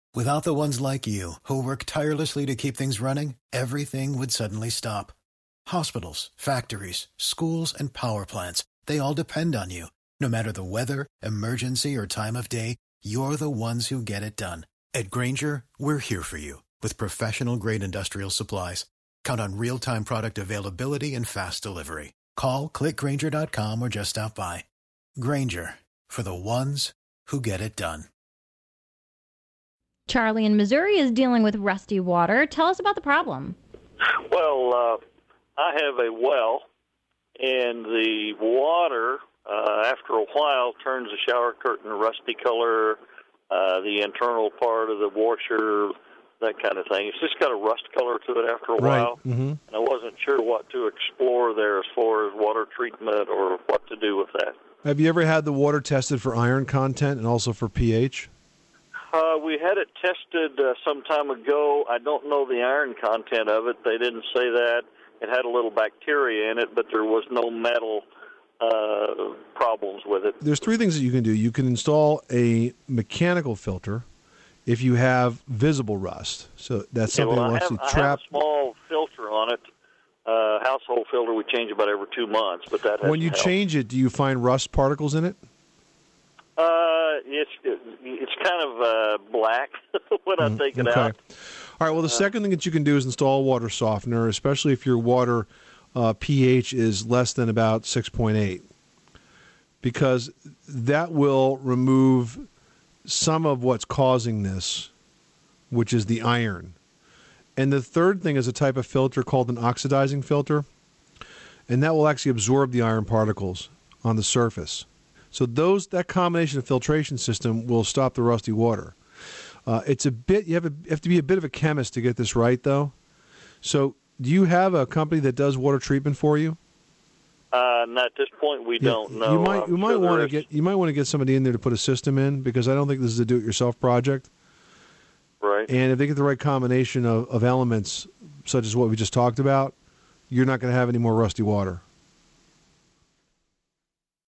Without the ones like you, who work tirelessly to keep things running, everything would suddenly stop. Hospitals, factories, schools, and power plants, they all depend on you. No matter the weather, emergency, or time of day, you're the ones who get it done. At Grainger, we're here for you with professional-grade industrial supplies. Count on real-time product availability and fast delivery. Call, click Grainger.com, or just stop by. Grainger, for the ones who get it done. Charlie in Missouri is dealing with rusty water. Tell us about the problem. Well, I have a well, and the water, after a while, turns the shower curtain a rusty color, the internal part of the washer, that kind of thing. It's just got a rust color to it after a while. Mm-hmm. And I wasn't sure what to explore there as far as water treatment or what to do with that. Have you ever had the water tested for iron content and also for pH? We had it tested some time ago. I don't know the iron content of it. They didn't say that. It had a little bacteria in it, but there was no metal problems with it. There's three things that you can do. You can install a mechanical filter if you have visible rust. So that's something that wants to trap. I have a small filter on it. Household filter we change about every 2 months, but that when you change it, do you find rust particles in it? It's kind of black when I take it out. All right, well, the second thing that you can do is install a water softener, especially if your water pH is less than about 6.8, because that will remove some of what's causing this, which is the iron. And the third thing is a type of filter called an oxidizing filter, and that will actually absorb the iron particles on the surface. So that combination of filtration system will stop the rusty water. It's a bit you have to be a bit of a chemist to get this right, though. So, do you have a company that does water treatment for you? Not at this point, we don't know. You might want to get somebody in there to put a system in, because I don't think this is a do-it-yourself project. Right. And if they get the right combination of elements, such as what we just talked about, you're not going to have any more rusty water.